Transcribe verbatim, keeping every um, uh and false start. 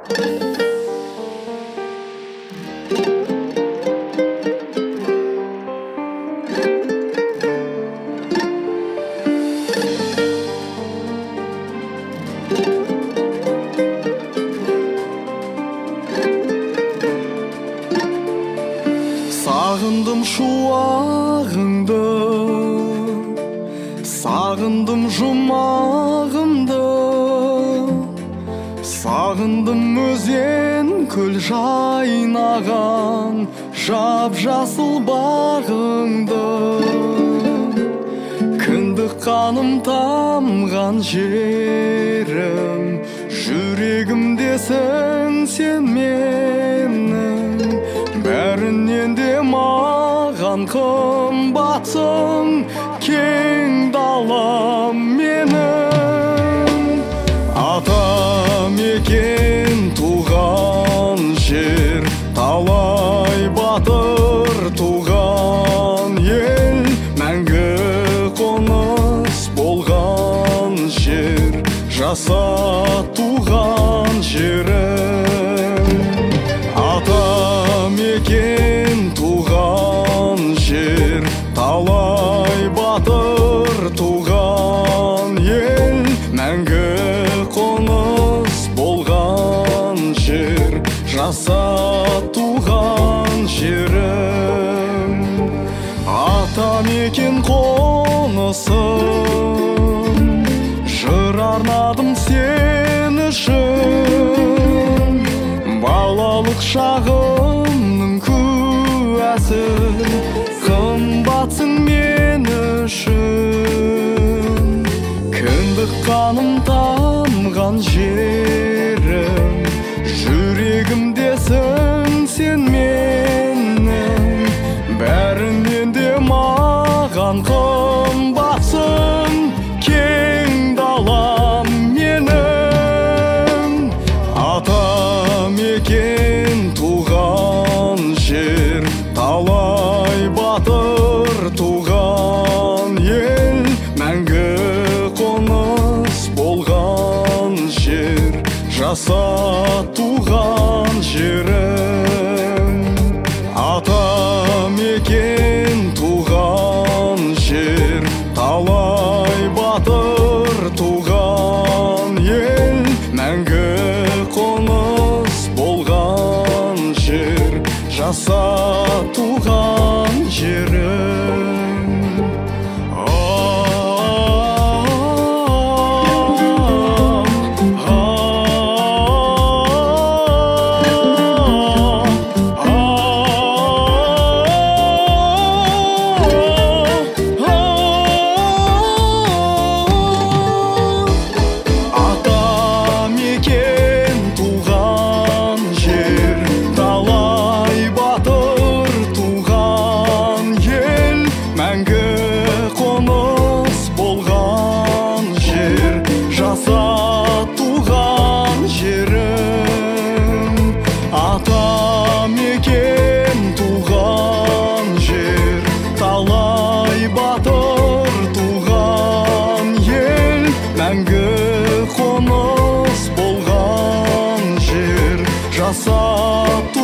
Сағындым шуағыңды, сағындым жұмағымды, сағындым өзен көл жайнаған жап-жасыл бағыңды. Кіндік қаным тамған жерім, жүрегімдесің сен менің. Бәрінен де маған қымбатсың, кең далам менің. Ата мекен туған жер, талай батыр туған ел, мәңгі қоныс болған жер, жаса туған жерім. Ата мекен туған жер, талай батыр туған ел, мәңгі қоныс болған жер, жаса туған жерім. Ата мекен қонысым, жыр арнадым сен үшін. Балалық шағымның куәсі, қымбатсың мен үшін. Кіндік қаным тамған жерім, жүрегімдесің сен менің. Бәрінен де маған қымбатсың, кең далам менің. Ата мекен туған жер, талай батыр туған ел, мәңгі қоныс болған жер, жаса туған жерім. Ата мекен туған жер, талай батыр туған ел, мәңгі қоныс болған жер, жаса туған жерім. Жаса